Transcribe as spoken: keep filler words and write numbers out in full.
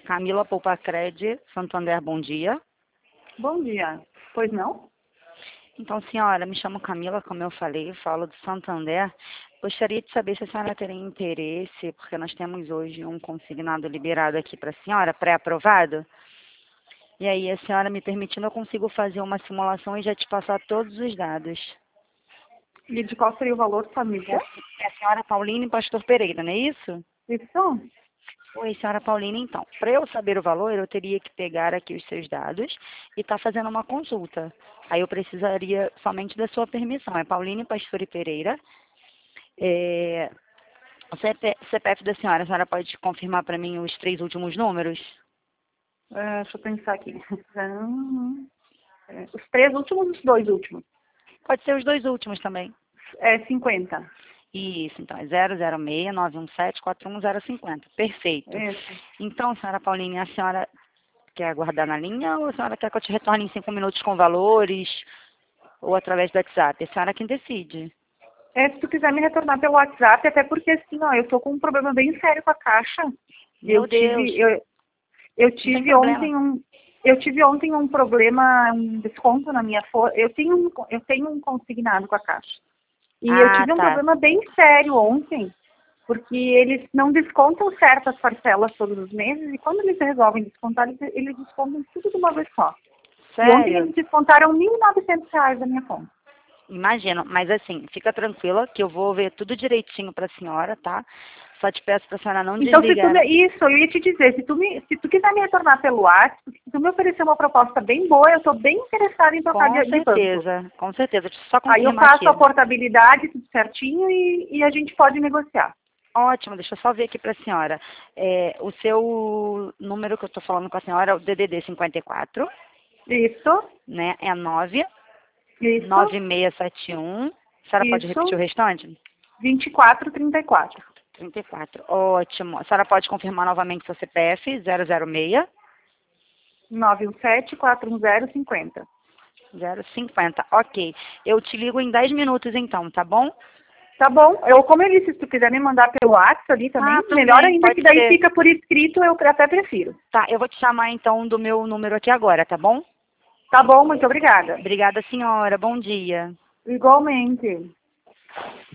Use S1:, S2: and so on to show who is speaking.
S1: Camila Poupacred, Santander, bom dia.
S2: Bom dia. Pois não?
S1: Então, senhora, me chamo Camila, como eu falei, falo do Santander. Gostaria de saber se a senhora teria interesse, porque nós temos hoje um consignado liberado aqui para a senhora, pré-aprovado. E aí, a senhora me permitindo, eu consigo fazer uma simulação e já te passar todos os dados.
S2: E de qual seria o valor, família?
S1: É a senhora Pauline Pastor Pereira, não é isso?
S2: Isso?
S1: Oi, senhora Paulina, então. Para eu saber o valor, eu teria que pegar aqui os seus dados e estar fazendo uma consulta. Aí eu precisaria somente da sua permissão. É Pauline Pastor Pereira. É... O C P F da senhora, a senhora pode confirmar para mim os três últimos números?
S2: É, deixa eu pensar aqui. É, os três últimos, os dois últimos.
S1: Pode ser os dois últimos também.
S2: É cinquenta.
S1: Isso, então é zero zero seis, nove um sete, quatro um zero cinco zero. Perfeito.
S2: Isso.
S1: Então, senhora Pauline, a senhora quer aguardar na linha ou a senhora quer que eu te retorne em cinco minutos com valores ou através do WhatsApp? A senhora quem decide.
S2: É, se tu quiser me retornar pelo WhatsApp, até porque assim, ó, eu tô com um problema bem sério com a caixa.
S1: Meu
S2: eu
S1: Deus.
S2: tive, eu, eu tive ontem um, eu tive ontem um problema, um desconto na minha folha. Eu tenho um, eu tenho um consignado com a caixa. E
S1: Ah,
S2: eu tive um
S1: tá.
S2: problema bem sério ontem, porque eles não descontam certas parcelas todos os meses, e quando eles resolvem descontar, eles, eles descontam tudo de uma vez só.
S1: Sério?
S2: E ontem eles descontaram mil e novecentos reais da minha conta.
S1: Imagino, mas assim, fica tranquila que eu vou ver tudo direitinho para a senhora, tá? Só te peço para a senhora não
S2: Então, se tu
S1: desligar.
S2: me, isso, eu ia te dizer, se tu, me, se tu quiser me retornar pelo WhatsApp, se tu me oferecer uma proposta bem boa, eu estou bem interessada em trocar
S1: Com
S2: de, de banco.
S1: certeza, com certeza. Deixa eu só
S2: Aí eu
S1: confirmar aqui.
S2: faço a portabilidade, tudo certinho, e, e a gente pode negociar.
S1: Ótimo, deixa eu só ver aqui para a senhora. É, o seu número que eu estou falando com a senhora é o D D D cinquenta e quatro,
S2: Isso,
S1: né? É nove
S2: isso,
S1: nove seis sete um. A senhora pode repetir o
S2: isso,
S1: restante?
S2: vinte e quatro, trinta e quatro.
S1: trinta e quatro. Ótimo. A senhora pode confirmar novamente seu C P F? zero zero seis
S2: nove um sete, quatro um zero, cinco zero.
S1: zero cinquenta. Ok. Eu te ligo em dez minutos então, tá bom?
S2: Tá bom. Eu, como eu disse, se tu quiser me mandar pelo WhatsApp ali também,
S1: Ah, tudo
S2: melhor
S1: bem,
S2: ainda,
S1: pode
S2: que daí
S1: ser.
S2: fica por escrito, eu até prefiro.
S1: Tá, eu vou te chamar então do meu número aqui agora, tá bom?
S2: Tá bom, muito obrigada.
S1: Obrigada, senhora. Bom dia.
S2: Igualmente.